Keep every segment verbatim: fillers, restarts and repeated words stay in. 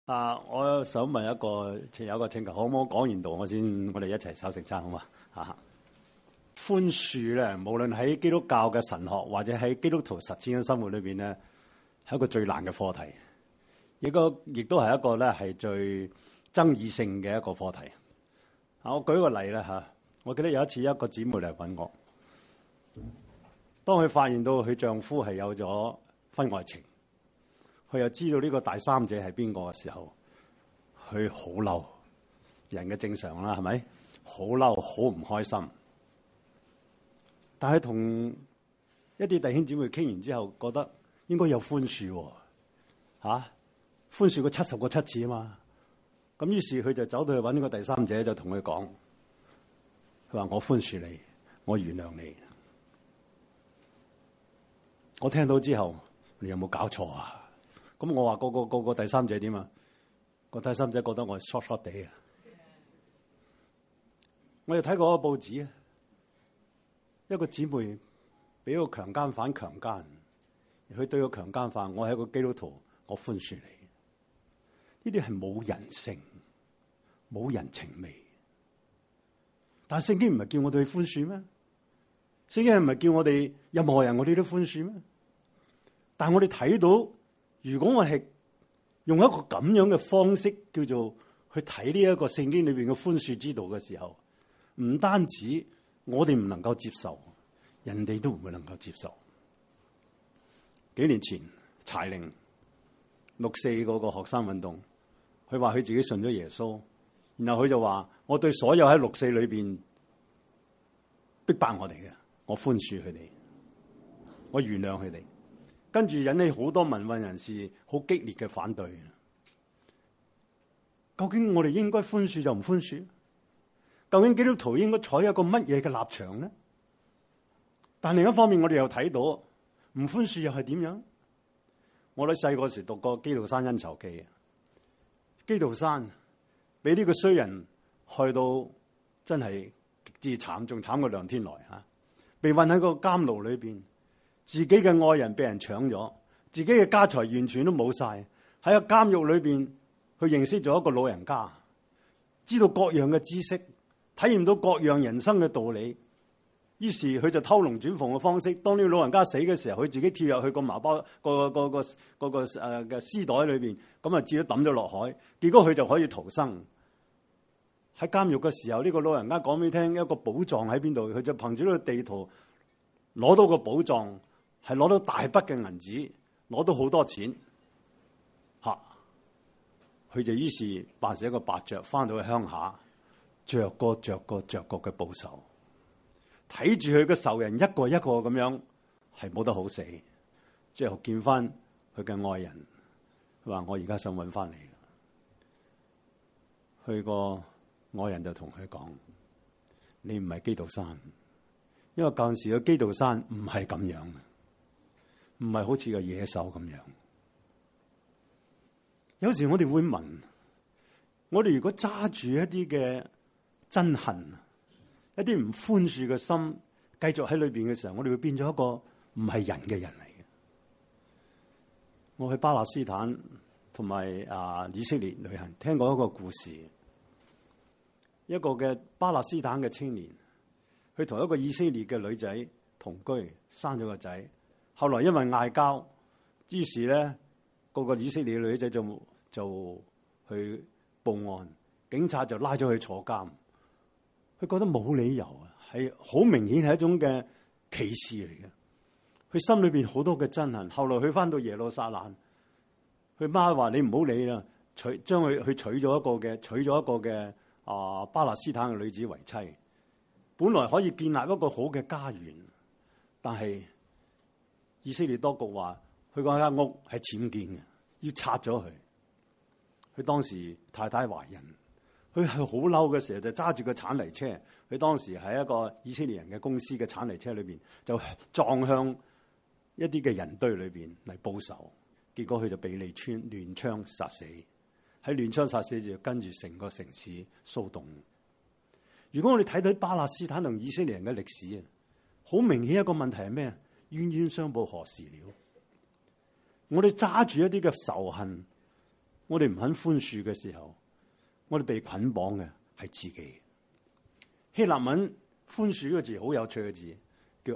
啊！我想問一個，有一個請求，可唔可以講完道我先，我哋一齊守食餐好嘛？嚇！寬恕咧，無論喺基督教嘅神學或者喺基督徒實踐嘅生活裏邊咧，係一個最難嘅課題，亦個亦都係一個咧係最爭議性嘅一個課題。啊！我舉個例咧嚇，我記得有一次一個姊妹嚟揾我，當佢發現到佢丈夫係有咗婚外情，佢又知道呢個第三者係邊個嘅時候，佢好嬲，人嘅正常啦，係咪？好嬲，好唔開心。但係同一啲弟兄姊妹傾完之後，覺得應該有寬恕喎，嚇、啊，寬恕佢七十個七次啊嘛。咁於是佢就走到去揾呢個第三者，就同佢講：佢話我寬恕你，我原諒你。我聽到之後，你有冇搞錯啊？咁我話個個個個第三者點啊？個第三者覺得我係 short short 地啊！我又睇過個報紙啊，一個姊妹俾個強姦犯強姦，佢對個強姦犯，我係一個基督徒，我寬恕你。呢啲係冇人性、冇人情味。但係聖經唔係叫我哋去寬恕咩？聖經係唔係叫我哋任何人我哋都寬恕咩？但係我哋睇到，如果我係用一個咁樣嘅方式叫做去睇呢一個聖經裏邊嘅寬恕之道嘅時候，唔單止我哋唔能夠接受，人哋都唔會能夠接受。幾年前柴玲六四嗰個學生運動，佢話佢自己信咗耶穌，然後佢就話：我對所有喺六四裏邊逼迫我哋嘅，我寬恕佢哋，我原諒佢哋。跟住引起好多民運人士好激烈嘅反對。究竟我哋應該寬恕就唔寬恕？究竟基督徒應該採一個乜嘢嘅立場呢？但另一方面，我哋又睇到唔寬恕又係點樣？我哋細個時讀過《基督山恩仇記》，基督山俾呢個衰人害到真係極之慘，仲慘過梁天來嚇，被困喺個監牢裏邊。自己嘅愛人被人搶咗，自己嘅家財完全都冇晒，喺個監獄裏邊，佢認識咗一個老人家，知道各樣嘅知識，體驗到各樣人生嘅道理。於是佢就偷龍轉鳳嘅方式，當呢個老人家死嘅時候，佢自己跳入去個麻包個個個個個誒嘅屍袋裏邊，咁啊，至咗抌咗落海。結果佢就可以逃生。喺監獄嘅時候，呢個老人家講俾你聽一個寶藏喺邊度，佢就憑住呢個地圖攞到個寶藏。係攞到大筆嘅銀紙，攞到好多錢，嚇！佢就於是扮成一個伯爵，翻到去鄉下，着過着過着過嘅報仇，睇住佢嘅仇人一個一個咁樣，係冇得好死。最後見翻佢嘅愛人，佢話：我而家想揾翻你。佢個愛人就同佢講：你唔係基督山，因為舊陣時嘅基督山唔係咁樣嘅。唔係好似個野獸咁樣。有時我哋會問，我哋如果揸住一啲嘅憎恨、一啲唔寬恕嘅心，繼續喺裏邊嘅時候，我哋會變咗一個唔係人嘅人嚟嘅。我去巴勒斯坦同埋啊以色列旅行，聽過一個故事，一個嘅巴勒斯坦嘅青年，佢同一個以色列嘅女仔同居，生咗個仔。後來因為嗌交，於是咧個個以色列女仔就就去報案，警察就拉咗佢坐監。佢覺得冇理由啊，係好明顯係一種嘅歧視嚟嘅。佢心裏邊好多嘅憎恨。後來佢翻到耶路撒冷，佢媽話：你唔好理啦，娶將佢去娶咗一個嘅娶咗一個嘅啊巴勒斯坦嘅女子為妻，本來可以建立一個好嘅家園，但係以色列當局話佢嗰間屋係僭建嘅，要拆咗佢。佢當時太太懷孕，佢係好嬲嘅時候就揸住個鏟泥車。佢當時喺一個以色列人嘅公司嘅鏟泥車裏邊，就撞向一啲嘅人堆裏邊嚟報仇。結果佢就被利川亂槍殺死。喺亂槍殺死就跟住成個城市騷動。如果我哋睇到巴勒斯坦同以色列人嘅歷史啊，好明顯一個問題係咩？冤冤相報何時了？我哋揸住一啲嘅仇恨， 我哋唔肯寬恕嘅時候，我哋被捆綁嘅係自己。希臘文寬恕呢個字好有趣嘅字，叫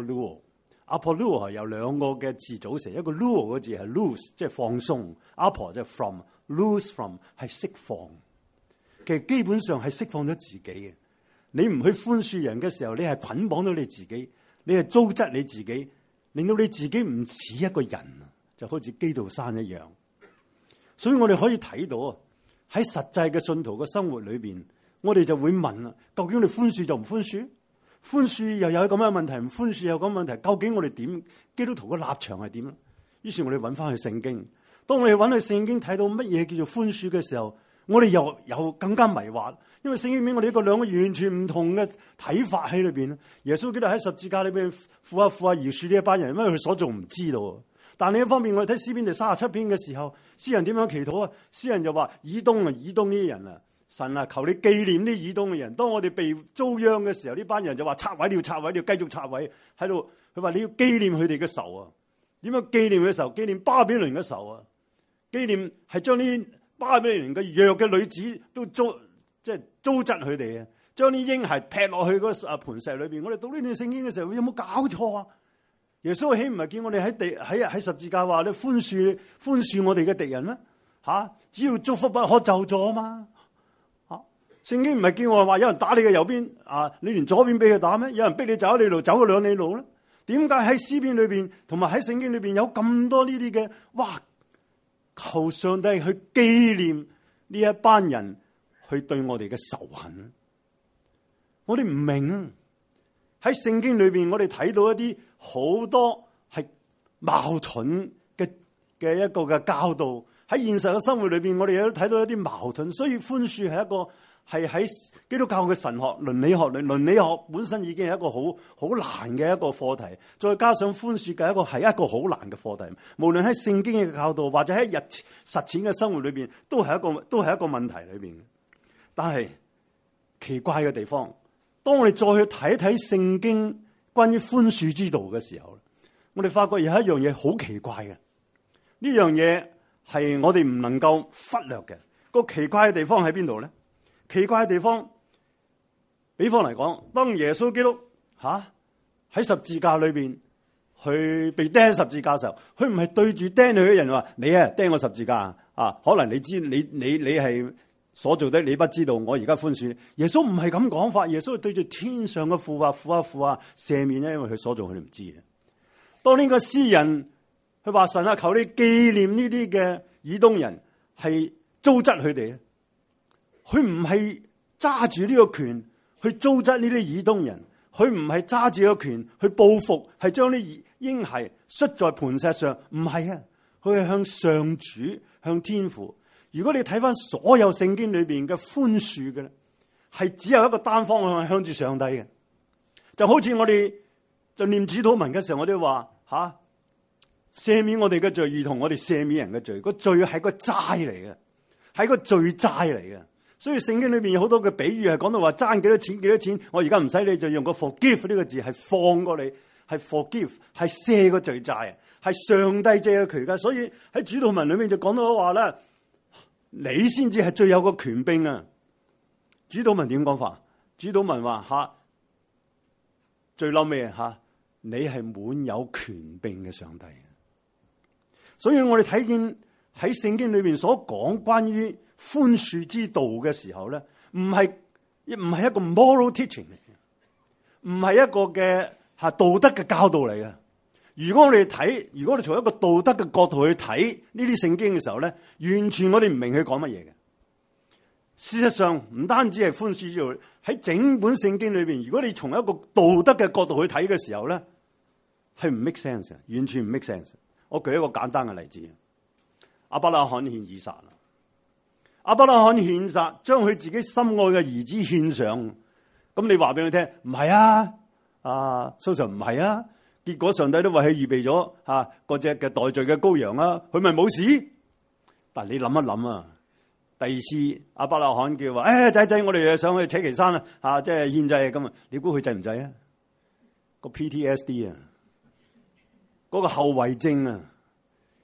apoluo。apoluo 係由兩個嘅字組成，一個 luo 嘅字係 loose， 即係放鬆 ；apo 即係 from，loose from 係釋放。其實基本上係釋放咗自己嘅。你唔去寬恕人嘅時候，你係捆綁到你自己，你係糟質你自己，令到你自己唔似一個人，就好似基督山一樣。所以我哋可以睇到啊，喺實際嘅信徒嘅生活裏邊，我哋就會問啦：究竟你寬恕就唔寬恕？寬恕又有咁嘅問題，唔寬恕有咁嘅問題，究竟我哋點？基督徒嘅立場係點咧？於是我哋揾翻去聖經。當我哋揾去聖經睇到乜嘢叫做寬恕嘅時候，我哋又又更加迷惑，因為聖經俾我哋一個兩個完全唔同嘅睇法喺裏邊。耶穌基督喺十字架裏邊負下負下饒恕呢一班人，因為佢所做唔知道。但另一方面，我哋睇詩篇第三十七篇嘅時候，詩人點樣祈禱啊？詩人就話：以東啊，以東呢啲人啊，神啊，求你紀念啲以東嘅人。當我哋被遭殃嘅時候，呢班人就話拆毀了，拆毀了，繼續拆毀喺度。佢話你要紀念佢哋嘅仇啊！點樣紀念佢嘅仇？紀念巴比倫嘅仇啊！紀念係將呢巴比倫嘅弱嘅女子都糟，即係糟質佢哋啊！將啲嬰孩劈落去嗰啊磐石裏邊。我哋讀呢段聖經嘅時候，有冇搞錯啊？耶穌豈唔係叫我哋喺地喺喺十字架話你寬恕寬恕我哋嘅敵人咩？吓、啊，只要祝福不可咒詛啊嘛！吓、啊，聖經唔係叫我話有人打你嘅右邊啊，你連左邊俾佢打咩？有人逼你走你路，走咗兩里路咧？點解喺詩篇裏邊同埋喺聖經裏邊有咁多呢啲嘅？哇！求上帝去紀念呢一班人去對我哋嘅仇恨。我哋唔明啊！喺聖經裏邊，我哋睇到一啲好多係矛盾嘅嘅一個嘅教導。喺現實嘅生活裏邊，我哋亦都睇到一啲矛盾。所以寬恕係一個係喺基督教嘅神學、倫理學裏，倫理學本身已經係一個好好難嘅一個課題。再加上寬恕嘅一個係一個好難嘅課題。無論喺聖經嘅教導，或者喺日實踐嘅生活裏邊，都係一個都係一個問題裏邊。但係奇怪嘅地方，當我哋再去睇一睇聖經關於寬恕之道嘅時候，我哋發覺有一樣嘢好奇怪嘅。呢樣嘢係我哋唔能夠忽略嘅。個奇怪嘅地方喺邊度咧？奇怪嘅地方，比方嚟講，當耶穌基督吓喺十字架裏邊去被釘十字架嘅時候，佢唔係對住釘佢嘅人話：你啊釘我十字架啊！可能你知你你你係所做的，你不知道，我而家寬恕你。耶穌唔係咁講法，耶穌係對住天上嘅父啊父啊父啊赦免咧，因為佢所做佢哋唔知嘅。當呢個詩人佢話：神啊，求你紀念呢啲嘅以東人係糟質佢哋。佢唔係揸住呢個權去糟質呢啲以東人，佢唔係揸住個權去報復，係將啲嬰孩摔在磐石上，唔係啊！佢係向上主、向天父。如果你睇翻所有聖經裏邊嘅寬恕嘅咧，係只有一個單方向向住上帝嘅。就好似我哋就念主禱文嘅時候，我哋話吓赦免我哋嘅罪，如同我哋赦免人嘅罪。個罪係個債嚟嘅，係個罪債嚟嘅。所以聖經裏邊有好多嘅比喻係講到話爭幾多錢幾多錢，我而家唔使你就用個 forgive 呢個字，係放過你，係 forgive， 係赦個罪債，係上帝借嘅權噶。所以喺主禱文裏面就講到話咧，你先至係最有個權柄啊！主禱文點講法？主禱文話吓，最嬲咩吓？你係滿有權柄嘅上帝。所以我哋睇見喺聖經裏邊所講關於寬恕之道嘅時候咧，唔係唔係一個 moral teaching 嚟嘅，唔係一個嘅吓道德嘅教導嚟嘅。如果我哋睇，如果我哋從一個道德嘅角度去睇呢啲聖經嘅時候咧，完全我哋唔明佢講乜嘢嘅。事實上，唔單止係寬恕之道，喺整本聖經裏邊，如果你從一個道德嘅角度去睇嘅時候咧，係唔 make sense， 完全唔 make sense。我舉一個簡單嘅例子，亞伯拉罕獻以撒。亞伯拉罕獻撒，將佢自己心愛嘅兒子獻上。咁你話俾佢聽，唔係啊，啊，蘇 Sir 唔係啊。結果上帝都為佢預備咗吓嗰隻嘅代罪嘅羔羊啊，佢咪冇事。但係你諗一諗啊，第二次亞伯拉罕叫話：誒仔仔，我哋上去扯旗山啦，吓即係獻祭咁啊！你估佢制唔制啊？個 P T S D 啊，嗰個後遺症啊，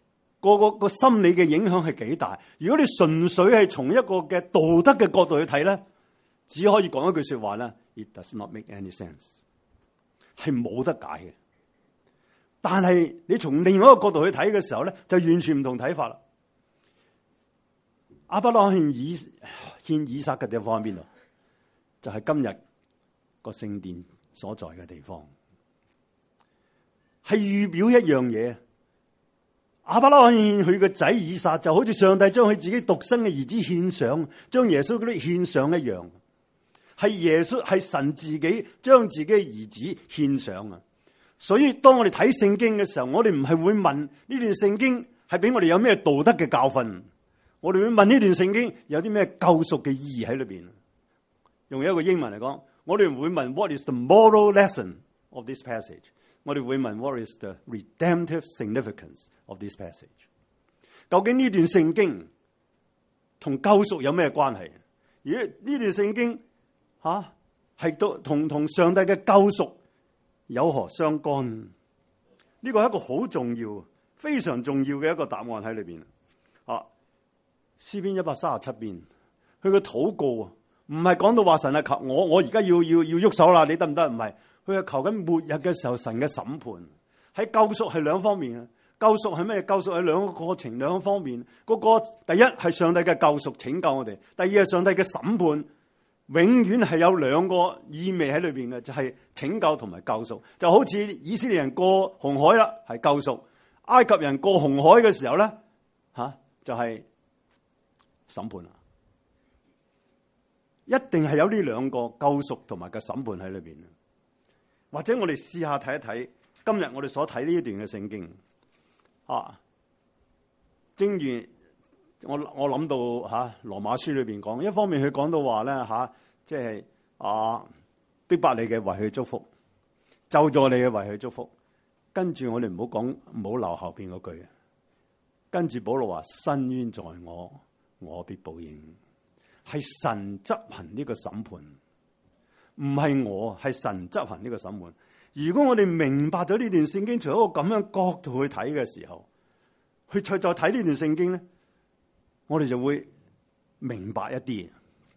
個個個心理嘅影響係幾大。如果你純粹係從一個嘅道德嘅角度去睇咧，只可以講一句說話咧 ，It does not make any sense， 係冇得解嘅。但係你從另外一個角度去睇嘅時候咧，就完全唔同睇法啦。亞伯拉罕獻以獻以撒嘅地方喺邊度？就係今日個聖殿所在嘅地方，係預表一樣嘢。亞伯拉罕獻佢個仔以撒，就好似上帝將佢自己獨生嘅兒子獻上，將耶穌嗰啲獻上一樣。係耶穌係神自己將自己嘅兒子獻上啊！所以當我哋睇聖經嘅時候，我哋唔係會問呢段聖經係俾我哋有咩道德嘅教訓，我哋會問呢段聖經有啲咩救贖嘅意義喺裏邊。用一個英文嚟講，我哋唔會問 What is the moral lesson of this passage？ 我哋會問 What is the redemptive significance of this passage？ 究竟呢段聖經同救贖有咩關係？而呢段聖經吓係都同同上帝嘅救贖有何相干？呢個係一個好重要、非常重要嘅一個答案喺裏邊。啊，詩篇一百三十七篇，佢嘅禱告啊，唔係講到話神係求我，我而家要要要喐手啦，你得唔得？唔係，佢係求緊末日嘅時候神嘅審判。喺救贖係兩方面啊，救贖係咩？救贖係兩個過程，兩個方面。嗰個第一係上帝嘅救贖拯救我哋，第二係上帝嘅審判。永遠係有兩個意味喺裏邊嘅，就係拯救同埋救贖。就好似以色列人過紅海啦，係救贖；埃及人過紅海嘅時候咧，吓就係審判啦。一定係有呢兩個救贖同埋嘅審判喺裏邊。或者我哋試下睇一睇今日我哋所睇呢一段嘅聖經啊，正如我我諗到吓羅馬書裏邊講，一方面佢講到話咧吓，即係啊逼迫你嘅為佢祝福，咒詛你嘅為佢祝福。跟住我哋唔好講，唔好留後邊嗰句。跟住保羅話：伸冤在我，我必報應。係神執行呢個審判，唔係我，係神執行呢個審判。如果我哋明白咗呢段聖經，從一個咁樣角度去睇嘅時候，去再再睇呢段聖經咧，我哋就會明白一啲。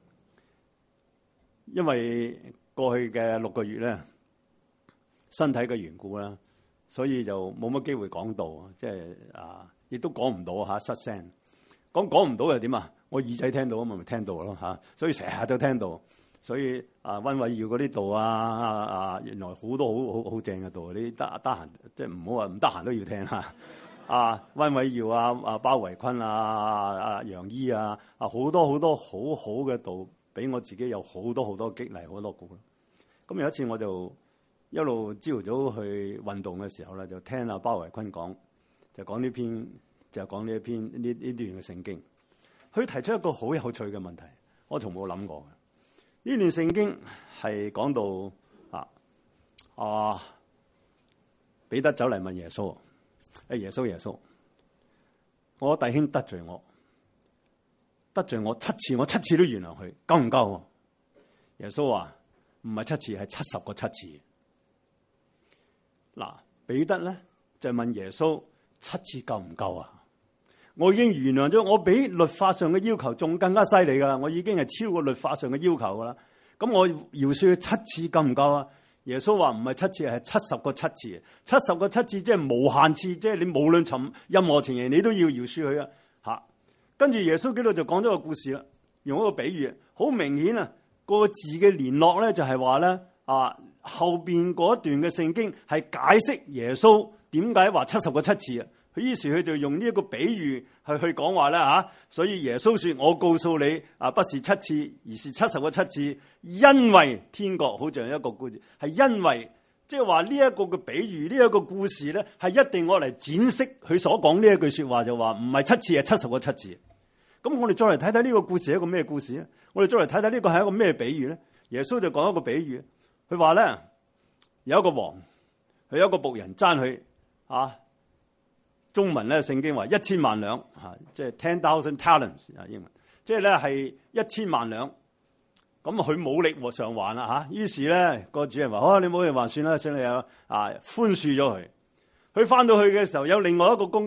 因為過去嘅六個月咧，身體嘅緣故啦，所以就冇乜機會講到，即係啊，亦都講唔到吓，失聲。講講唔到又點啊？我耳仔聽到啊嘛，咪聽到咯吓，所以成日都聽到。所以啊，溫偉耀嗰啲道啊啊，原來好多好好好正嘅道，你得得閒即係唔好話唔得閒都要聽吓。啊，溫偉耀啊，啊包維坤啊，啊楊醫啊，啊好多好多好好嘅道，俾我自己有好多好多激勵，好多鼓。咁有一次我就一路朝早去運動嘅時候咧，就聽阿包維坤講，就講呢篇，就講呢一篇呢呢段嘅聖經。佢提出一個好有趣嘅問題，我從冇諗過嘅。呢段聖經係講到啊啊彼得走嚟問耶穌。誒，耶穌耶穌，我弟兄得罪我，得罪我七次，我七次都原諒佢，夠唔夠？耶穌話唔係七次，係七十個七次。嗱，彼得咧就問耶穌七次夠唔夠啊？我已經原諒咗，我比律法上嘅要求仲更加犀利噶啦，我已經係超過律法上嘅要求噶啦。咁我饒恕佢七次夠唔夠啊？耶穌話唔係七次，係七十個七次。七十個七次即係無限次，即係你無論尋任何情形，你都要饒恕佢啊！吓，跟住耶穌基督就講咗個故事啦，用一個比喻，好明顯啊，個字嘅聯絡咧就係話咧啊，後邊嗰一段嘅聖經係解釋耶穌點解話七十個七次啊。佢於是佢就用呢一個比喻去去講話咧吓，所以耶穌說：我告訴你啊，不是七次，而是七十個七次，因為天國好像一個故事，係因為即係話呢一個嘅比喻，呢、這、一個故事咧，係一定我嚟展釋佢所講呢一句說話，就話唔係七次，係七十個七次。咁我哋再嚟睇睇呢個故事係一個咩故事咧？我哋再嚟睇睇呢個係一個咩比喻咧？耶穌就講一個比喻，佢話咧有一個王，佢有一個僕人爭佢啊。中文咧，聖經話一千萬兩嚇，即係 ten thousand talents 啊，英文，即係咧係一千萬兩。咁佢冇力償還啦嚇，於是咧個主人話：好，你冇力還算啦，算你有啊寬恕咗佢。佢翻到去嘅時候，有另外一個工人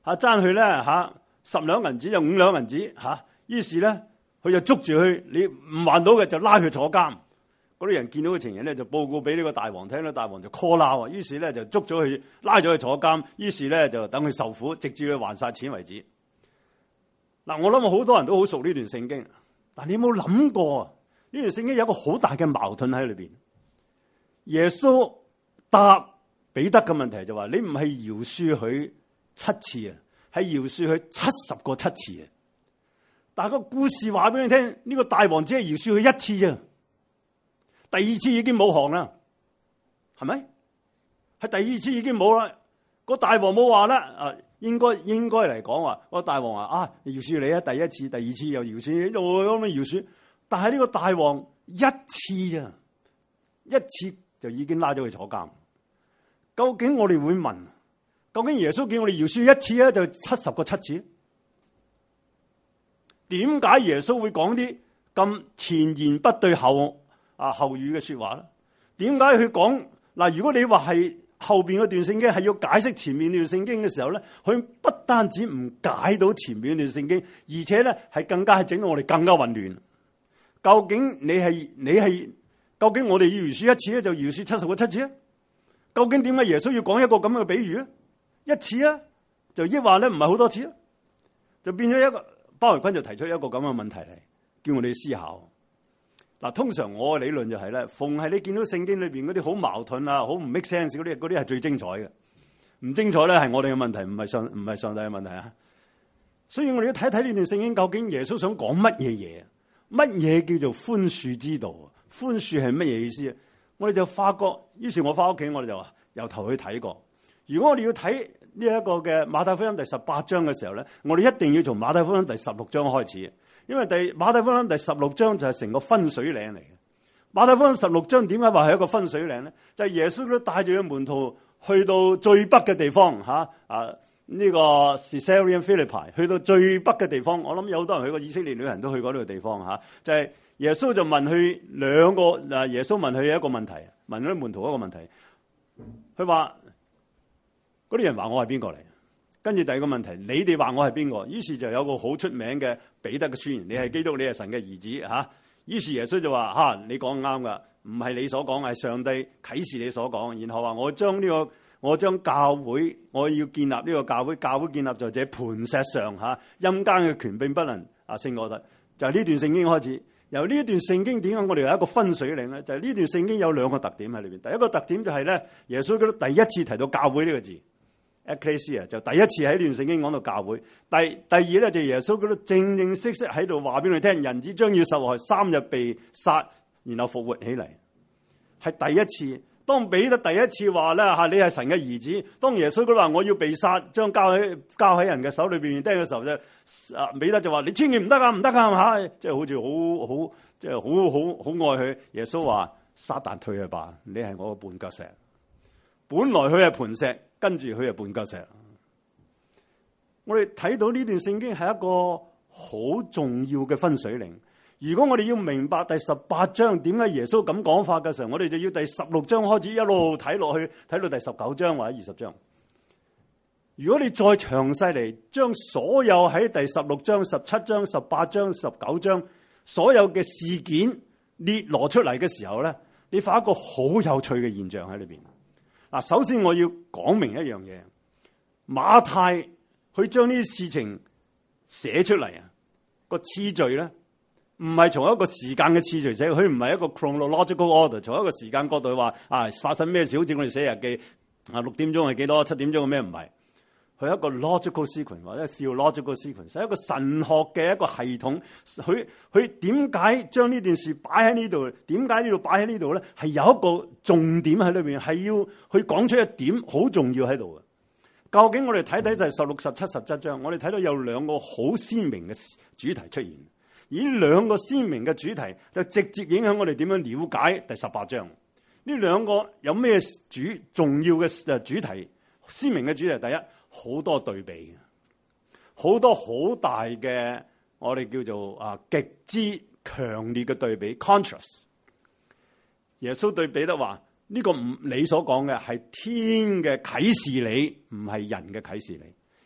嚇爭佢咧嚇十兩銀子就五兩銀子嚇，於是咧佢就捉住佢，你唔還到嘅就拉佢坐監。嗰啲人見到嘅情形咧，就報告俾呢個大王聽啦，大王就 call 鬧啊，於是咧就捉咗佢，拉咗佢坐監，於是咧就等佢受苦，直至佢還晒錢為止。嗱，我諗好多人都好熟呢段聖經，但你有冇諗過呢段聖經有一個好大嘅矛盾喺裏邊？耶穌答彼得嘅問題就話：你唔係饒恕佢七次啊，係饒恕佢七十個七次啊！但係個故事話俾你聽，呢個大王只係饒恕佢一次啫。第二次已經冇行啦，係咪？係第二次已經冇啦。個大王冇話啦，啊，應該應該嚟講話，個大王話啊，饒恕你啊，第一次、第二次又饒恕，又咁樣饒恕。但係呢個大王一次啊，一次就已經拉咗佢坐監。究竟我哋會問，究竟耶穌叫我哋饒恕一次咧，就七十個七次？點解耶穌會講啲咁前言不對後啊後語嘅說話咧？點解佢講嗱？如果你話係後邊嗰段聖經係要解釋前面段聖經嘅時候咧，佢不單止唔解到前面段聖經，而且咧係更加係整到我哋更加混亂。究竟你係你係究竟我哋要饒恕一次咧，就饒恕七十個七次啊？究竟點解耶穌要講一個咁嘅比喻咧？一次啊，就抑或咧唔係好多次啊？就變咗一個鮑維均就提出一個咁嘅問題嚟，叫我哋思考。嗱，通常我嘅理論就係咧，逢係你見到聖經裏邊嗰啲好矛盾啊、好唔 make sense 嗰啲，嗰啲係最精彩嘅。唔精彩咧係我哋嘅問題，唔係上唔係上帝嘅問題啊。所以我哋要睇睇呢段聖經究竟耶穌想講乜嘢嘢？乜嘢叫做寬恕之道？寬恕係乜嘢意思啊？我哋就發覺，於是我翻屋企我哋就由頭去睇過。如果我哋要睇呢一個嘅馬太福音第十八章嘅時候咧，我哋一定要從馬太福音第十六章開始。因為第馬太福音第十六章就係成個分水嶺嚟嘅。馬太福音十六章點解話係一個分水嶺咧？就係、是、耶穌都帶住個門徒去到最北嘅地方吓啊！呢、這個 Caesarea Philippi 去到最北嘅地方，我諗有好多人去過，以色列旅行都去過呢個地方吓。就係、是、耶穌就問佢兩個嗱，耶穌問佢一個問題，問嗰啲門徒一個問題。佢話嗰啲人話我係邊個嚟？跟住第二個問題，你哋話我係邊個？於是就有個好出名嘅彼得嘅宣言：你係基督，你係神嘅兒子嚇。於是耶穌就話：嚇，你講啱㗎，唔係你所講，係上帝啟示你所講。然後話我將呢個，我將教會，我要建立呢個教會，教會建立在這磐石上嚇，陰間嘅權柄不能啊勝過得。就係呢段聖經開始。由呢一段聖經點解我哋有一個分水嶺咧？就係呢段聖經有兩個特點喺裏邊。第一個特點就係咧，耶穌基督第一次提到教會呢個字。Ecclesia 就第一次喺呢段聖經講到教會。第第二咧就耶穌基督正正式式喺度話俾你聽，人子將要受害，三日被殺，然後復活起嚟，係第一次。當彼得第一次話咧吓，你係神嘅兒子，當耶穌基督話我要被殺，將交喺交喺人嘅手裏邊釘嘅時候，就啊彼得就話你千祈唔得啊，唔得啊吓，即係好似好好即係好好好愛佢。耶穌話撒旦退去吧，你係我嘅絆腳石。本來佢係磐石。跟住佢係絆腳石。我哋睇到呢段聖經係一個好重要嘅分水嶺。如果我哋要明白第十八章點解耶穌咁講法嘅時候，我哋就要第十六章開始一路睇落去，睇到第十九章或者二十章。如果你再詳細嚟將所有喺第十六章、十七章、十八章、十九章所有嘅事件列羅出嚟嘅時候咧，你發一個好有趣嘅現象喺裏邊。嗱，首先我要講明一樣嘢，馬太佢將呢啲事情寫出嚟啊，個次序咧唔係從一個時間嘅次序寫，佢唔係一個 chronological order，從一個時間角度話啊發生咩事，好似我哋寫日記啊六點鐘係幾多，七點鐘係咩，唔係，佢係一個 logical sequence 或者 theological sequence，係一個神學嘅一個系統。佢佢點解將呢件事擺喺呢度？點解呢度擺喺呢度咧？係有一個重點喺裏邊，係要去講出一點好重要喺度嘅。究竟我哋睇睇就係十六、十七、十七章，我哋睇到有兩個好鮮明嘅主題出現。而呢兩個鮮明嘅主題就直接影響我哋點樣了解第十八章。呢兩個有咩主重要嘅誒主題？鮮明嘅主題，第一，好多對比，好多好大嘅我哋叫做啊極之強烈嘅對比 contrast。耶穌對彼得話：呢、這個唔你所講嘅係天嘅啟示你，唔係人嘅啟示你。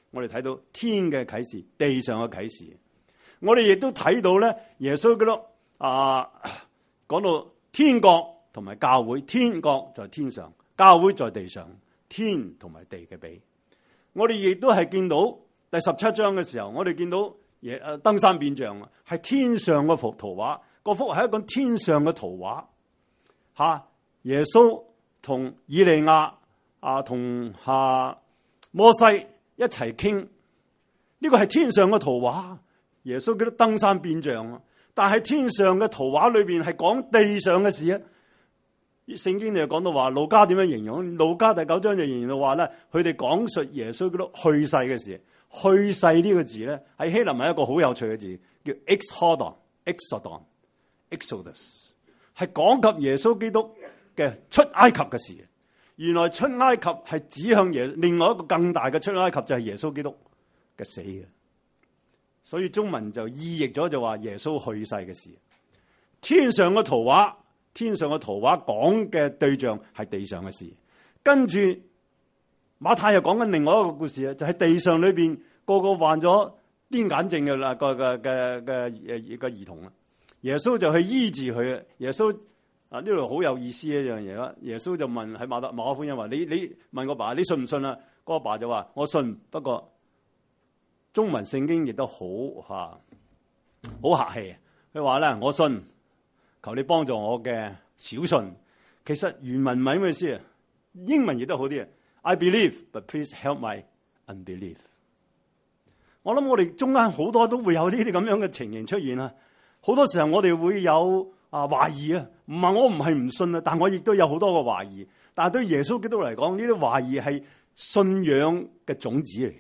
我哋睇到天嘅啟示，地上嘅啟示。我哋亦都睇到咧，耶穌基督啊，講到天國同埋教會，天國在天上，教會在地上，天同埋地嘅比。我哋亦都係見到第十七章嘅時候，我哋見到耶誒登山變像啊，係天上嘅幅圖畫，嗰幅係一個天上嘅圖畫吓。耶穌同以利亞啊，同啊摩西一齊傾，呢個係天上嘅圖畫。耶穌基督登山變像啊，但係天上嘅圖畫裏邊係講地上嘅事啊。聖經就講到話，路加點樣形容？路加第九章就形容到話咧，佢哋講述耶穌基督去世嘅事。去世呢個字咧，喺希臘係一個好有趣嘅字，叫 exodon，exodon，exodus， 係講及耶穌基督嘅出埃及嘅事。原來出埃及係指向耶，另外一個更大嘅出埃及就係耶穌基督嘅死嘅。所以中文就意譯咗就話耶穌去世嘅事。天上嘅圖畫，天上嘅圖畫講嘅對象係地上嘅事。跟住馬太又講緊另外一個故事啊，就係地上裏邊個個患咗癲癇症嘅啦，個嘅嘅嘅誒個兒童啊，耶穌就去醫治佢啊。耶穌啊，呢度好有意思一樣嘢啦。耶穌就問喺馬太馬可福音話：你你問我爸，你信唔信啊？個阿爸就話：我信。不過中文聖經亦都好吓，好客氣。佢話咧：我信，求你幫助我嘅小信。其實原文唔係咩意思啊？英文亦都好啲啊。I believe, but please help my unbelief。我諗我哋中間好多都會有呢啲咁樣嘅情形出現啊。好多時候我哋會有啊懷疑啊，唔係我唔係唔信啊，但我亦都有好多個懷疑。但係對耶穌基督嚟講，呢啲懷疑係信仰嘅種子嚟嘅。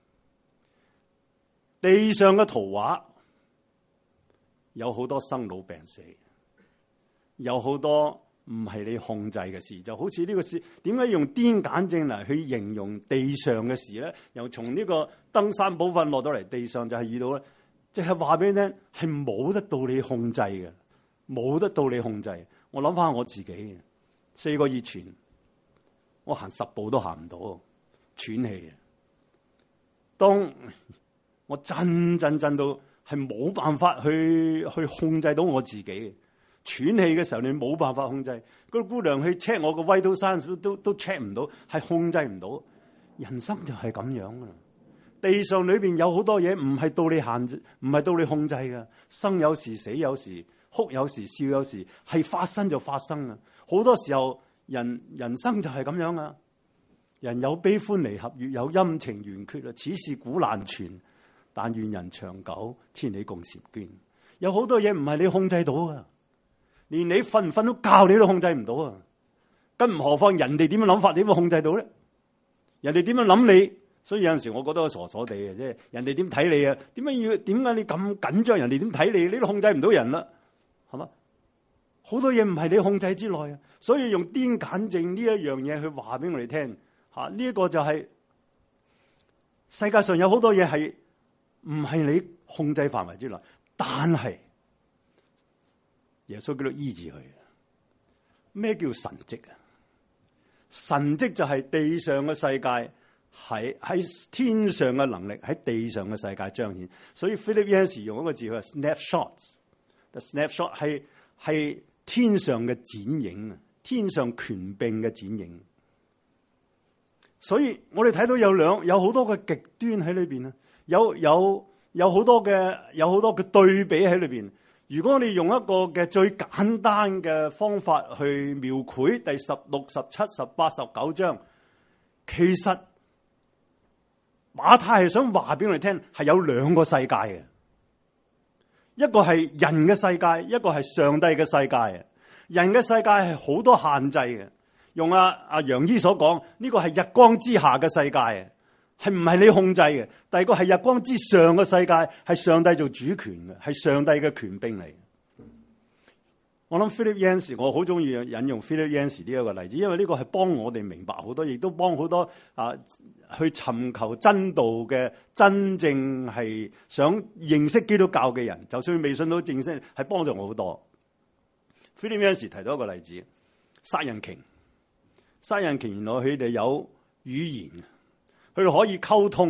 地上嘅圖畫有好多生老病死，有好多唔係你控制嘅事，就好似呢個事，點解用癲癇症嚟去形容地上嘅事咧？又從呢個登山寶訓落到嚟地上，就係遇到咧，即係話俾你聽，係冇得到你控制嘅，冇得到你控制。我諗翻我自己，四個月前我行十步都行唔到，喘氣。當我震震震到係冇辦法去去控制到我自己。喘氣嘅時候，你冇辦法控制。嗰個姑娘去 check 我個威都山都都 check 唔到，係控制唔到。人生就係咁樣啊！地上裏邊有好多嘢唔係到你限制，唔係到你控制嘅。生有時，死有時，哭有時，笑有時，係發生就發生啊！好多時候人人生就係咁樣啊！人有悲歡離合，月有陰晴圓缺啊！此事古難全，但願人長久，千里共嬋娟。有好多嘢唔係你控制到啊！連你瞓唔瞓到覺你都控制唔到啊！更唔何況人哋點樣諗法，點會控制到咧？人哋點樣諗你？所以有陣時我覺得我傻傻地嘅啫。人哋點睇你啊？點解要？點解你咁緊張？人哋點睇你？你都控制唔到人啦，係嘛？好多嘢唔係你控制之內啊！所以用癲癇症呢一樣嘢去話俾我哋聽吓，呢一個就係世界上有好多嘢係唔係你控制範圍之內，但係。耶穌基督醫治佢。咩叫神蹟啊？神蹟就係地上嘅世界喺喺天上嘅能力喺地上嘅世界彰顯。所以 Philip Yancey 用一個字，佢話 snapshot。The snapshot 係係天上嘅剪影啊，天上權柄嘅剪影。所以我哋睇到有兩有好多嘅極端喺裏邊啊，有有有好多嘅有好多嘅對比喺裏邊。如果你用一個嘅最簡單嘅方法去描繪第十六、十七、十八、十九章，其實馬太係想話俾我哋聽，係有兩個世界嘅，一個係人嘅世界，一個係上帝嘅世界。人嘅世界係好多限制嘅，用阿阿楊姨所講，呢個係日光之下嘅世界。係唔係你控制嘅？第二個係日光之上嘅世界，係上帝做主權嘅，係上帝嘅權柄嚟。我諗 Philip Yancey， 我好中意引用 Philip Yancey 呢一個例子，因為呢個係幫我哋明白好多，亦都幫好多啊去尋求真道嘅真正係想認識基督教嘅人，就算未信到正式，係幫助我好多。Philip Yancey 提到一個例子，殺人鯨，殺人鯨原來佢哋有語言。佢哋可以溝通，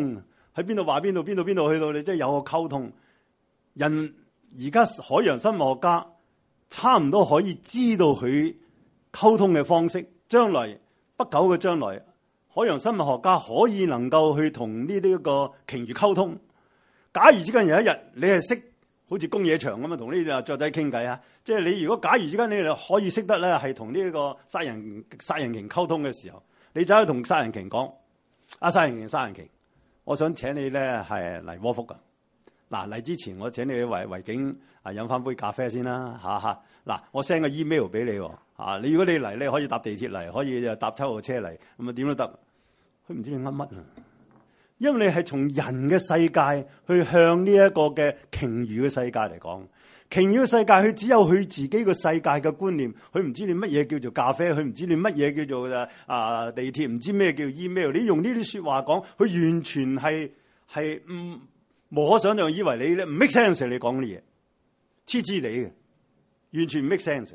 喺邊度話邊度，邊度邊度去到，你即係有個溝通。人而家海洋生物學家差唔多可以知道佢溝通嘅方式。將來不久嘅將來，海洋生物學家可以能夠去同呢啲個鯨魚溝通。假如之間有一日你係識好似公野場咁啊，同呢啲雀仔傾偈啊，即係你如果假如之間你哋可以識得咧，係同呢個殺人殺人鯨溝通嘅時候，你走去同殺人鯨講：啊，殺人鯨殺人鯨，我想請你咧係嚟窩福噶。嗱，嚟之前我請你去維維景啊飲翻杯咖啡先啦，嚇嚇。嗱，我 send 個 email 俾你喎，嚇你如果你嚟，你可以搭地鐵嚟，可以搭七號車嚟，咁啊點都得。佢唔知你噏乜啊，因為你係從人嘅世界去向呢一個嘅鯨魚嘅世界嚟講。鯨魚嘅世界，佢只有佢自己個世界嘅觀念，佢唔知你乜嘢叫做咖啡，佢唔知你乜嘢叫做啊地鐵，唔知咩叫 email。你用呢啲説話講，佢完全係係唔無可想象，以為你咧唔 make sense。你講啲嘢黐黐地嘅，完全唔 make sense。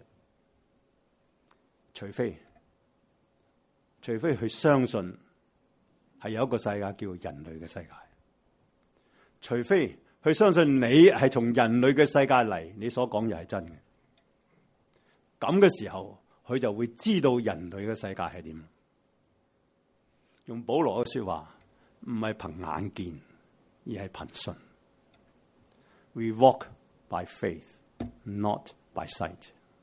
除非除非佢相信係有一個世界叫人類嘅世界，除非佢相信你係從人類嘅世界嚟，你所講又係真嘅。咁嘅時候，佢就會知道人類嘅世界係點。用保羅嘅說話，唔係憑眼見，而係憑信。We walk by faith, not by sight。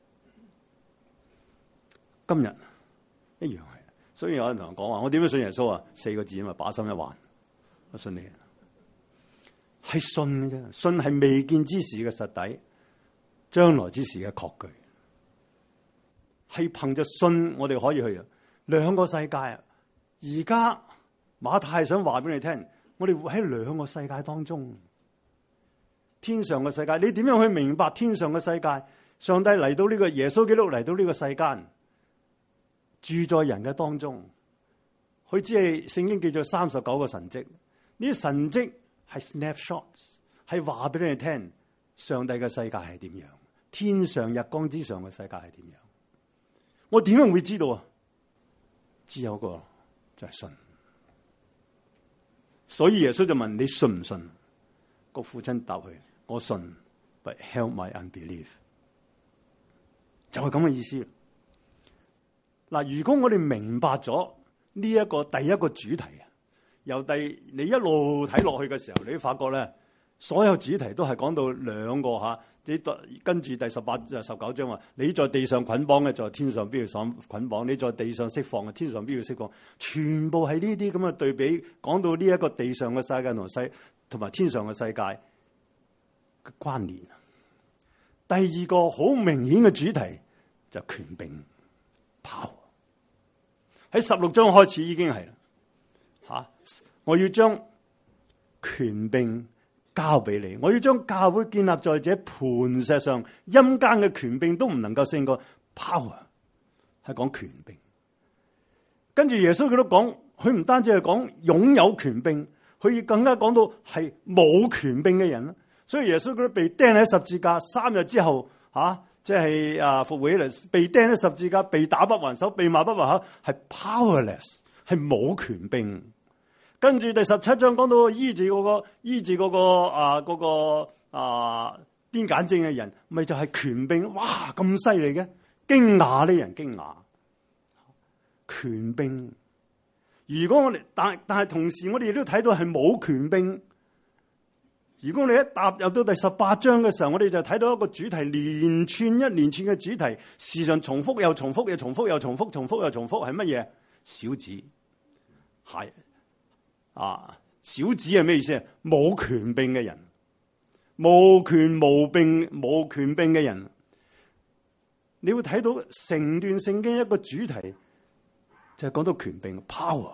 今日一樣係，所以有人同我講話：我點樣信耶穌啊？四個字啊嘛，把心一橫，我信你。係信嘅啫，信係未見之事嘅實底，將來之事嘅確據。係憑着信，我哋可以去啊。兩個世界啊！而家馬太想話俾你聽，我哋活喺兩個世界當中。天上嘅世界，你點樣去明白天上嘅世界？上帝嚟到呢個耶穌基督嚟到呢個世間，住在人嘅當中。佢只係聖經記咗三十九個神蹟，呢啲神蹟係 snapshots， 係話俾你聽上帝嘅世界係點樣，天上日光之上嘅世界係點樣。我點樣會知道啊？只有一個就係信。所以耶穌就問你信唔信？個父親答佢：我信 ，but help my unbelief。就係咁嘅意思。嗱，如果我哋明白咗呢一個第一個主題啊，由第你一路睇落去嘅時候，你會發覺咧，所有主題都係講到兩個吓。你跟住第十八、十九章話，你在地上捆綁嘅，在天上必要上捆綁；你在地上釋放嘅，天上必要釋放。全部係呢啲咁嘅對比，講到呢一個地上嘅世界同世同埋天上嘅世界嘅關聯。第二個好明顯嘅主題就係權柄 power。喺十六章開始已經係啦，吓，我要將權柄交俾你，我要將教會建立在這磐石上，陰間嘅權柄都唔能夠勝過 power， 係講權柄。跟住耶穌佢都講，佢唔單止係講擁有權柄，佢更加講到係冇權柄嘅人啦。所以耶穌佢都被釘喺十字架，三日之後吓，即係啊復活起嚟，被釘喺十字架，被打不還手，被罵不還口，係 powerless， 係冇權柄。跟住第十七章講到醫治嗰個醫治嗰個啊嗰個啊癲癇症嘅人，咪就係權柄。哇，咁犀利嘅，驚訝呢人驚訝權柄。如果我哋但但係同時我哋亦都睇到係冇權柄。如果你一踏入到第十八章嘅時候，我哋就睇到一個主題，連串一連串嘅主題，時常重複又重複又重複又重複，重複又重複，係乜嘢？小子係。啊，小子係咩意思啊？冇權柄嘅人，無權無柄冇權柄嘅人，你會睇到成段聖經一個主題就係講到權柄 power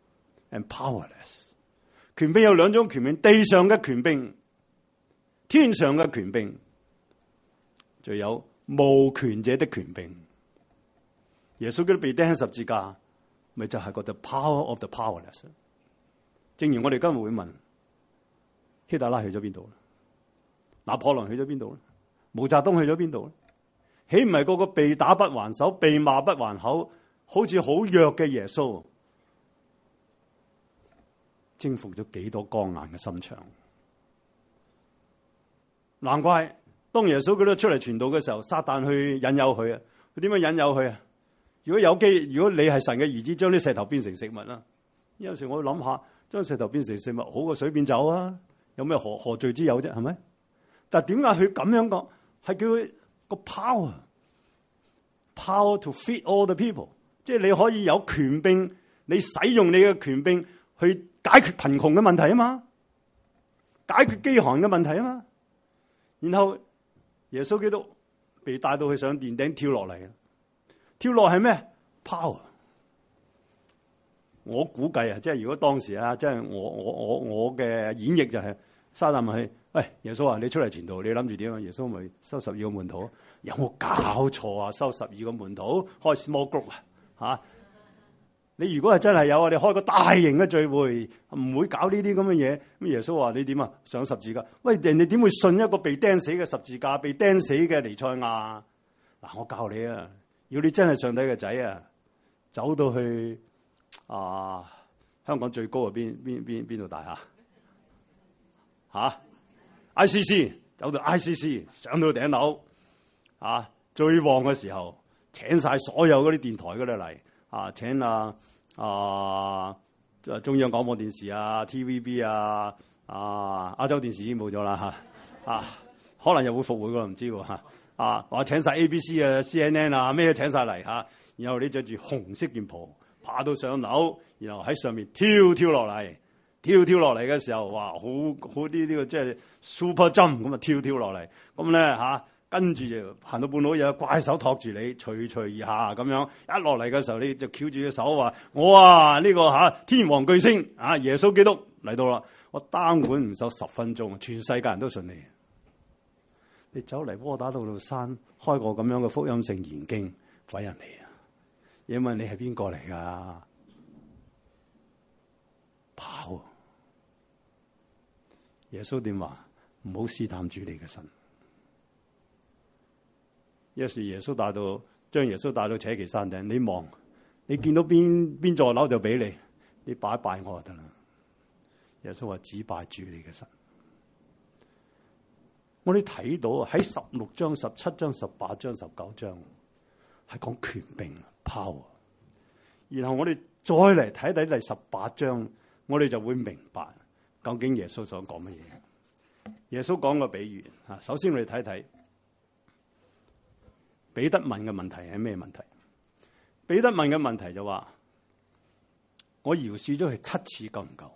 and powerless。權柄有兩種權柄，地上嘅權柄，天上嘅權柄，就有無權者的權柄。耶穌基督被釘喺十字架，咪就係個 the power of the powerless。正如我哋今日會問希特拉去咗邊度？拿破崙去咗邊度咧？毛澤東去咗邊度咧？豈唔係個個被打不還手、被罵不還口，好似好弱嘅耶穌？ 征服咗幾多剛硬嘅心腸。難怪當耶穌佢都出嚟傳道嘅時候，撒旦去引誘佢啊！佢點樣引誘佢啊？如果有機，如果你係神嘅兒子，將啲石頭變成食物啦。有時我諗下，將石頭變成食物好過水變酒啊！有咩何何罪之有啫？係咪？但係點解佢咁樣講？係叫佢個 power，power to feed all the people， 即係你可以有權柄，你使用你嘅權柄去解決貧窮嘅問題啊嘛，解決飢寒嘅問題啊嘛。然後耶穌基督被帶到去上殿頂跳落嚟啊！跳落係咩 ？power。我估計啊，即係如果當時啊，即係我我我我嘅演繹就係、是、撒旦問佢：喂，耶穌啊，你出嚟傳道，你諗住點啊？耶穌咪收十二個門徒，有冇搞錯啊？收十二個門徒開 small group 啊？嚇！你如果係真係有啊，你開個大型嘅聚會，唔會搞呢啲咁嘅嘢。咁耶穌話：你點啊？上十字架？喂，人哋點會信一個被釘死嘅十字架、被釘死嘅彌賽亞？嗱，我教你啊，如果你真係上帝嘅仔啊，走到去啊香港最高嘅邊邊邊邊度大廈？嚇、啊、I C C 走到 I C C 上到頂樓啊，最旺嘅時候請晒所有嗰啲電台嗰度嚟啊，請啊啊中央廣播電視啊 T V B 啊啊亞洲電視已經冇咗啦嚇啊，可能又會復活㗎，唔知喎嚇啊！話請晒 A B C 啊 C N N 啊咩都請晒嚟嚇，然後你着住紅色件袍爬到上樓，然後喺上面跳跳落嚟。跳跳落嚟嘅時候，哇，好好啲呢個即係 super jump 咁啊，跳跳落嚟，咁咧嚇，跟住就行到半路有怪手托住你，垂垂而下咁樣，一落嚟嘅時候你就翹住隻手話：我啊呢、這個嚇、啊、天王巨星啊耶穌基督嚟到啦！我單管唔收十分鐘，全世界人都信你。你走嚟窩打老道山開個咁樣嘅福音性言經，鬼人嚟啊！因為你係邊個嚟㗎？跑！耶穌點話？唔好試探主你嘅神。於是耶穌帶到，將耶穌帶到扯旗山頂。你望，你見到邊邊座樓就俾你，你拜一拜我就得啦。耶穌話：只拜主你嘅神。我哋睇到喺十六章、十七章、十八章、十九章係講權柄 power。然後我哋再嚟睇睇第十八章。我哋就會明白究竟耶穌想講乜嘢。耶穌講個比喻嚇，首先我哋睇睇彼得問嘅問題係咩問題？彼得問嘅問題就話：我饒恕咗佢七次夠唔夠？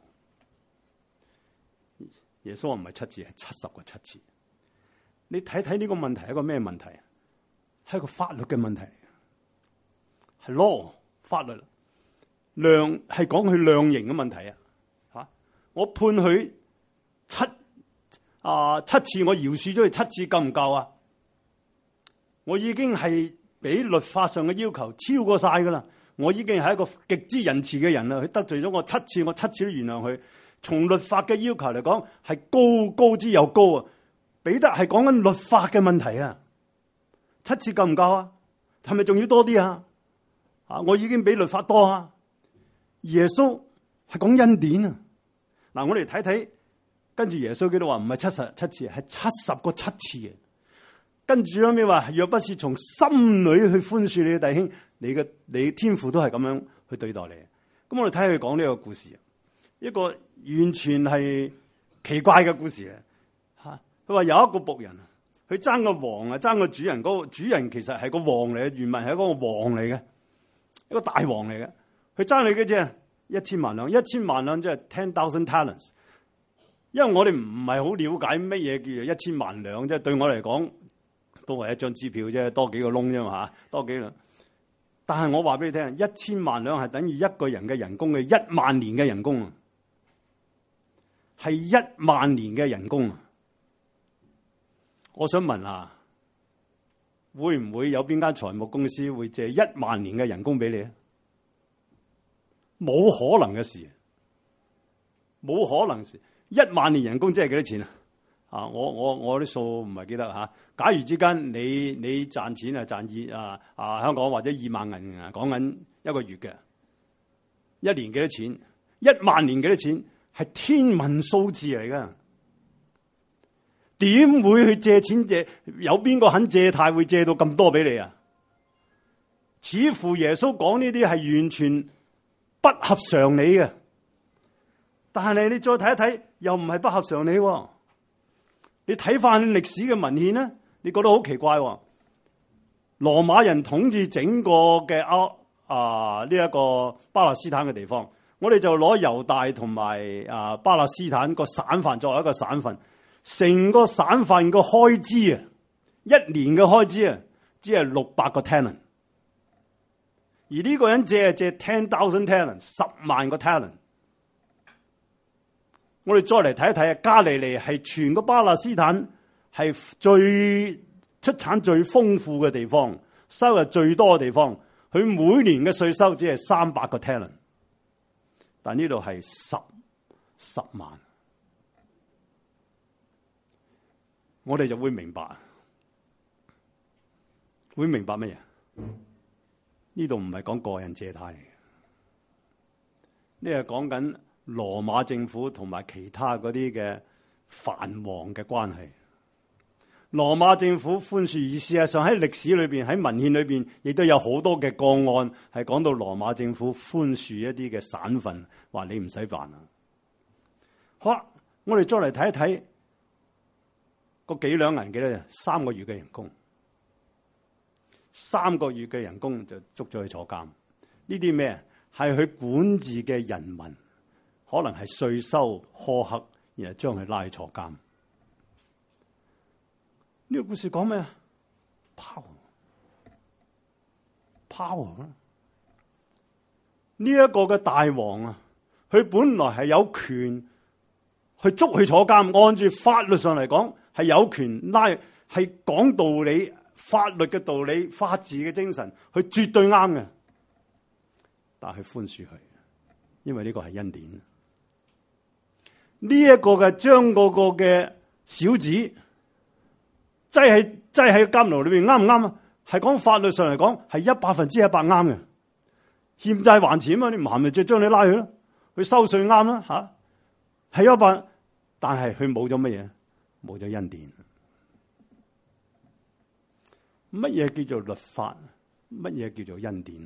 耶穌話唔係七次，係七十個七次。你睇睇呢個問題係一個咩問題？係一個法律嘅問題，係 law 法律量，係講佢量刑嘅問題啊！我判佢七啊七次，我饒恕咗佢七次夠唔夠啊？我已經係比律法上嘅要求超過晒噶啦，我已經係一個極之仁慈嘅人啦。佢得罪咗我七次，我七次都原諒佢。從律法嘅要求嚟講，係高高之又高啊！彼得係講緊律法嘅問題啊，七次夠唔夠啊？係咪仲要多啲啊？啊，我已經比律法多啊！耶穌係講恩典啊！嗱，我哋睇睇，跟住耶穌基督話唔係七十七次，係七十個七次嘅。跟住後面話，若不是從心裏去寬恕你嘅弟兄，你嘅你天父都係咁樣去對待你。咁我哋睇下佢講呢個故事，一個完全係奇怪嘅故事啊！吓，佢話有一個僕人，佢爭個王啊，爭個主人，嗰個主人其實係個王嚟嘅，原文係一個王嚟嘅，一個大王嚟嘅，佢爭你嘅啫。一千萬兩，一千萬兩即係 ten thousand talents。因為我哋唔係好了解乜嘢叫做一千萬兩，即係對我嚟講都係一張支票啫，多幾個窿啫嘛嚇，多幾兩。但係我話俾你聽，一千萬兩係等於一個人嘅人工嘅一萬年嘅人工啊，係一萬年嘅人工啊。我想問下，會唔會有邊間財務公司會借一萬年嘅人工俾你啊？冇可能嘅事，冇可能事。一萬年人工即係幾多錢啊？啊，我我我啲數唔係記得嚇。假如之間你你賺錢啊賺二啊啊香港或者二萬銀啊，講緊一個月嘅，一年幾多錢？一萬年幾多錢？ 係天文數字嚟噶。點會去借錢借？有邊個肯借貸會借到咁多俾你啊？似乎耶穌講呢啲係完全不合常理嘅。但係你再睇一睇，又唔係不合常理。你睇翻歷史嘅文獻咧，你覺得好奇怪。羅馬人統治整個嘅歐啊呢一個巴勒斯坦嘅地方，我哋就攞猶大同埋啊巴勒斯坦個省份作為一個省份。成個省份個開支啊，一年嘅開支啊，只係六百個 talent， 而呢個人借係借 ten thousand talent， 十萬個 talent。我哋再嚟睇一睇啊，加利利係全個巴勒斯坦係最出產最豐富嘅地方，收入最多嘅地方。佢每年嘅稅收只係三百個 talent， 但呢度係十十萬。我哋就會明白，會明白乜嘢？呢度唔係講個人借貸嚟嘅，呢係講緊羅馬政府同埋其他嗰啲嘅藩王嘅關係。羅馬政府寬恕，而事實上喺歷史裏邊，喺文獻裏邊，亦都有好多嘅個案係講到羅馬政府寬恕一啲嘅省份，話你唔使辦啊。好啦，我哋再嚟睇一睇。個幾兩銀幾多？三個月嘅人工，三個月嘅人工就捉咗去坐監。呢啲咩？係佢管治嘅人民，可能係稅收苛刻，然後將佢拉去坐監。呢個故事講咩啊？power，power 呢一個嘅大王啊，佢本來係有權去捉佢坐監，按住法律上嚟講。係有權拉，係講道理、法律嘅道理、法治嘅精神，佢絕對啱嘅。但係寬恕佢，因為呢個係恩典。呢、這、一個嘅將嗰個嘅小子擠喺擠喺監牢裏邊，啱唔啱啊？係講法律上嚟講，係一百分之一百啱嘅。欠債還錢啊！你唔還咪就將你拉去咯，去收稅啱啦吓。係一百，但係佢冇咗乜嘢？冇咗恩典。乜嘢叫做律法？乜嘢叫做恩典？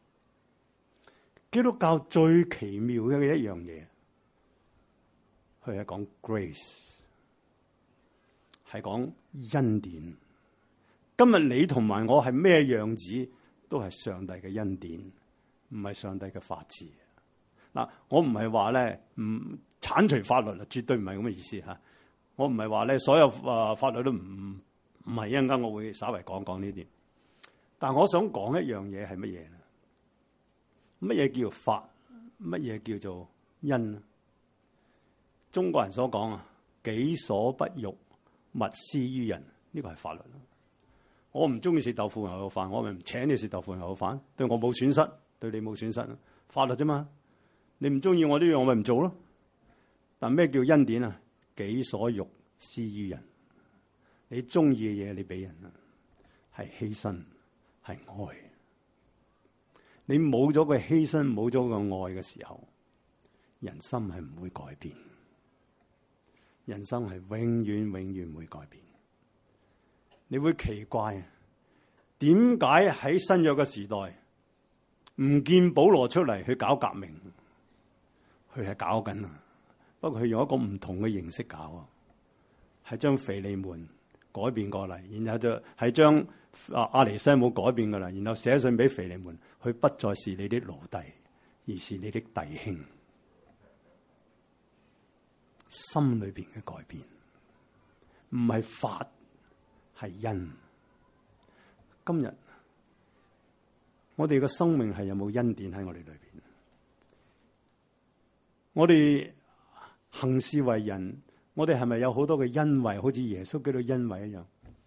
基督教最奇妙嘅一樣嘢，佢係講 grace， 係講恩典。今日你同埋我係咩樣子，都係上帝嘅恩典，唔係上帝嘅法治。嗱，我唔係話咧唔剷除法律啦，絕對唔係咁嘅意思吓。我唔係話咧，所有啊法律都唔唔係，一陣間我會稍微講講呢啲。但我想講一樣嘢係乜嘢咧？乜嘢叫法？乜嘢叫做恩？中國人所講啊，己所不欲，勿施於人，呢個係法律。我唔中意食豆腐牛肉飯，我咪唔請你食豆腐牛肉飯，對我冇損失，對你冇損失，法律啫嘛。你唔中意我呢樣，我咪唔做咯。但咩叫恩典啊？己所欲施於人，你中意嘅嘢你俾人啊，係犧牲，係愛。你冇咗個犧牲，冇咗個愛嘅時候，人心係唔會改變，人生係永遠永遠唔會改變。你會奇怪點解喺新約嘅時代唔見保羅出嚟去搞革命？佢係搞緊啊！不過佢用一個唔同嘅形式搞啊，係將腓利門改變過嚟，然後就係將阿阿尼西姆改變過嚟，然後寫信俾腓利門，佢不再是你的奴隸，而是你的弟兄。心裏邊嘅改變，唔係法，係恩。今日我哋嘅生命係有冇恩典喺我哋裏邊？我哋行事為人，我哋係咪有好多嘅恩惠？好似耶穌基督恩惠一樣，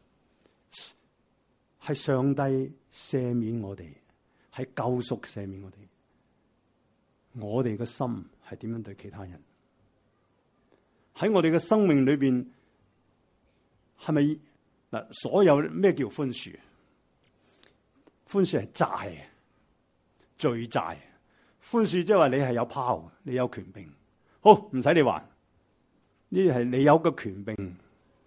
係上帝赦免我哋，係救贖赦免我哋。我哋嘅心係點樣對其他人？喺我哋嘅生命裏邊，係咪嗱？所有咩叫寬恕？寬恕係債，罪債。寬恕即係話你係有 power，你有權柄。 好，唔使你還。呢啲係你有個權柄，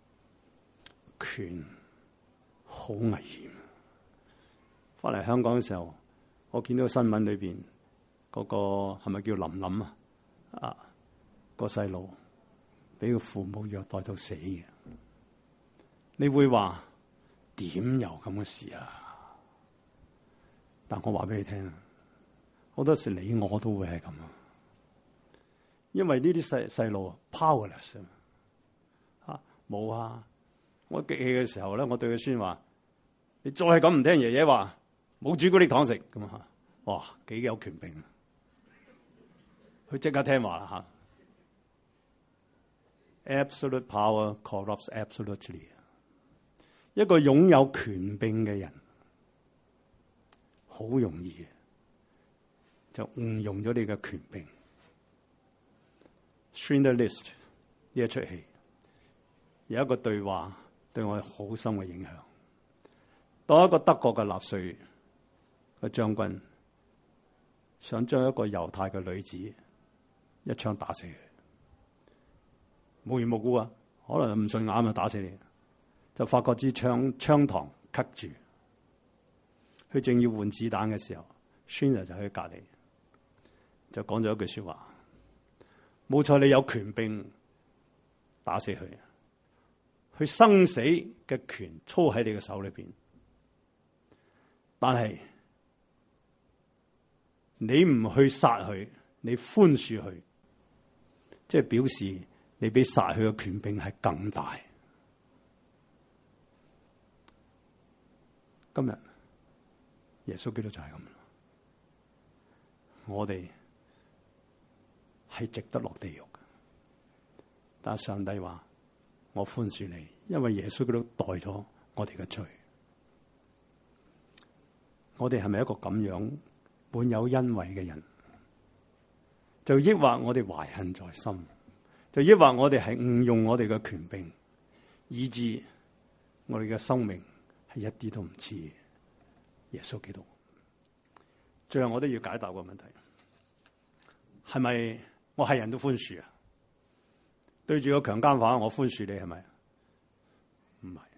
權好危險。翻嚟香港嘅時候，我見到新聞裏邊嗰個係咪叫林林啊？啊，個細路俾個父母虐待到死嘅，你會話點有咁嘅事啊？但我話俾你聽，好多時你我都會係咁啊，因為呢啲細細路 powerless 啊，冇啊！我激氣嘅時候咧，我對佢孫話：你再係咁唔聽爺爺話，冇朱古力糖食咁啊！哇，幾有權柄啊！佢即刻聽話啦吓。Absolute power corrupts absolutely。一個擁有權柄嘅人，好容易就誤用咗你嘅權柄。Schindler's List 呢一出戲有一個對話對我好深嘅影響。當一個德國嘅納粹嘅將軍想將一個猶太嘅女子一槍打死佢，無緣無故啊，可能唔順眼就打死你，就發覺支槍槍膛棘住，佢正要換子彈嘅時候 Schindler 就喺隔籬就講咗一句說話：冇錯，你有權柄打死佢，佢生死嘅權操喺你嘅手裏邊，但係你唔去殺佢，你寬恕佢，即係表示你比殺佢嘅權柄係更大。今日耶穌基督就係咁，我哋係值得落地獄嘅，但係上帝話我寬恕你，因為耶穌基督代咗我哋嘅罪。我哋係咪一個咁樣滿有恩惠嘅人？就抑或我哋懷恨在心，就抑或我哋係誤用我哋嘅權柄，以致我哋嘅生命係一啲都唔似耶穌基督。最後我都要解答個問題，係咪我係人都寬恕啊？對住個強姦犯，我寬恕你係咪？唔係。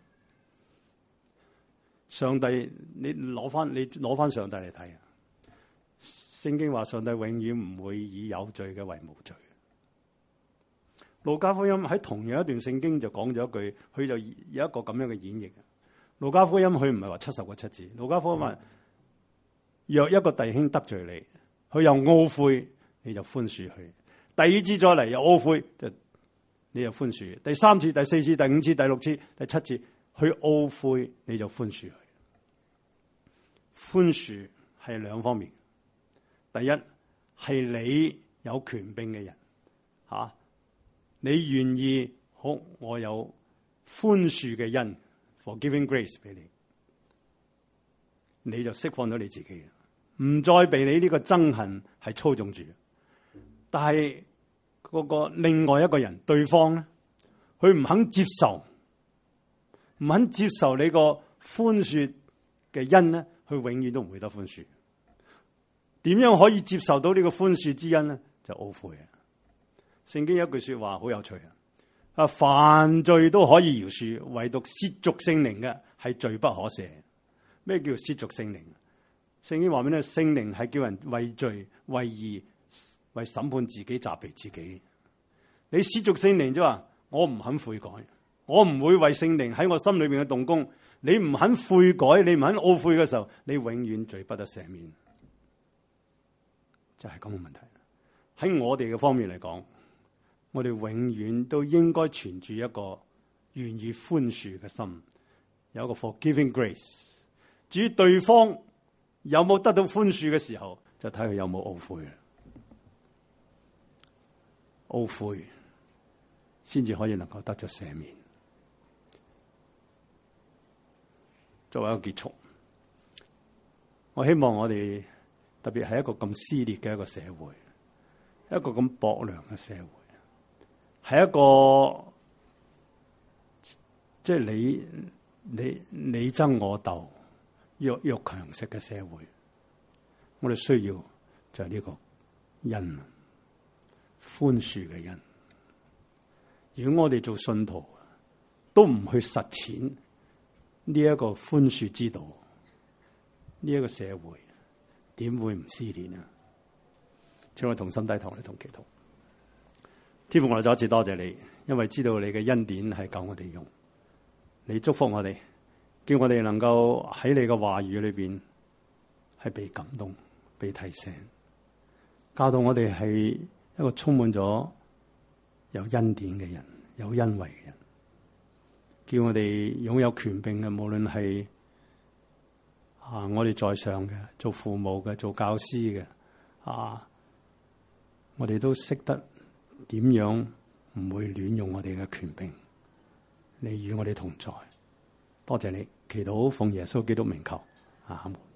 上帝，你攞翻你攞翻上帝嚟睇啊！聖經話上帝永遠唔會以有罪嘅為無罪。路加福音喺同樣一段聖經就講咗一句，佢就有一個咁樣嘅演繹。路加福音佢唔係話七十個七字，路加福音話若一個弟兄得罪你，佢又懊悔，你就寬恕佢。第二次再嚟又懊悔，就你就寬恕。第三次、第四次、第五次、第六次、第七次，佢懊悔，你就寬恕佢。寬恕係兩方面。第一係你有權柄嘅人，吓、啊、你願意好，我有寬恕嘅恩 ，forgiving grace 俾你，你就釋放咗你自己，唔再被你呢個憎恨係操縱住。但係嗰個另外一個人，對方咧，佢唔肯接受，唔肯接受你個寬恕嘅恩咧，佢永遠都唔會得寬恕。點樣可以接受到呢個寬恕之恩咧？就懊悔啊！聖經有一句說話好有趣啊！啊，犯罪都可以饒恕，唯獨褻瀆聖靈嘅係罪不可赦。咩叫褻瀆聖靈？聖經話咩咧？聖靈係叫人為罪、為義、為審判自己、責備自己。你褻瀆聖靈就話我唔肯悔改，我唔會為聖靈喺我心裏邊嘅動工。你唔肯悔改，你唔肯懊悔嘅時候，你永遠罪不得赦免。就係咁嘅問題。喺我哋嘅方面嚟講，我哋永遠都應該存住一個願意寬恕嘅心，有一個 forgiving grace。至於對方有冇得到寬恕嘅時候，就睇佢有冇懊悔。懊悔先至可以能夠得咗赦免。作為一個結束，我希望我哋特別係一個咁撕裂嘅一個社會，一個咁薄涼嘅社會，係一個即係你你你爭我鬥、弱肉強食嘅社會。我哋需要就係呢個恩。 寬恕嘅恩。如果我哋做信徒都唔去實踐呢一個寬恕之道，呢、這、一個社會點會唔撕裂啊？請我同心低頭，嚟同祈禱。天父，我哋再一次多謝你，因為知道你嘅恩典係夠我哋用。你祝福我哋，叫我哋能夠喺你嘅話語裏邊係被感動、被提醒，教導我哋係一個充滿咗有恩典嘅人，有恩惠嘅人，叫我哋擁有權柄嘅，無論係啊我哋在上嘅、做父母嘅、做教師嘅啊，我哋都識得點樣唔會亂用我哋嘅權柄。你與我哋同在，多謝你，祈禱奉耶穌基督名求，阿們。